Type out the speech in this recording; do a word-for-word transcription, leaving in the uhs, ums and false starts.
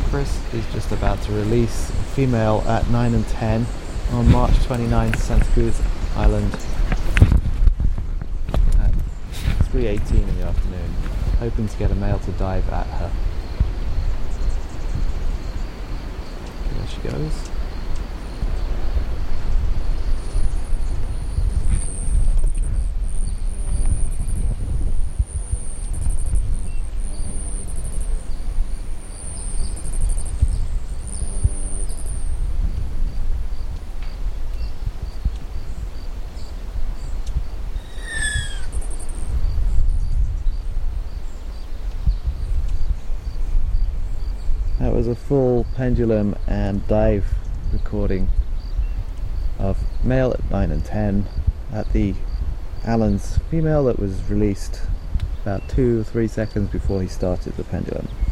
Chris is just about to release a female at nine and ten on March twenty-ninth, Santa Cruz Island at three eighteen in the afternoon, hoping to get a male to dive at her. There she goes. That was a full pendulum and dive recording of male at nine and ten at the Allen's female that was released about two or three seconds before he started the pendulum.